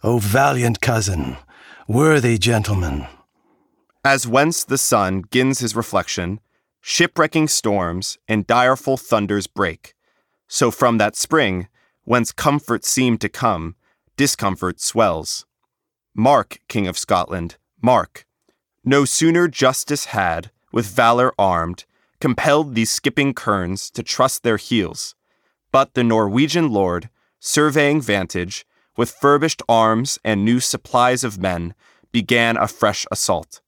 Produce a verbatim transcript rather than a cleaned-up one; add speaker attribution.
Speaker 1: O valiant cousin, worthy gentleman.
Speaker 2: As whence the sun gins his reflection, shipwrecking storms and direful thunders break, so from that spring, whence comfort seemed to come, discomfort swells. Mark, King of Scotland, mark. No sooner justice had, with valor armed, compelled these skipping kerns to trust their heels, but the Norwegian lord, surveying vantage, with furbished arms and new supplies of men, began a fresh assault.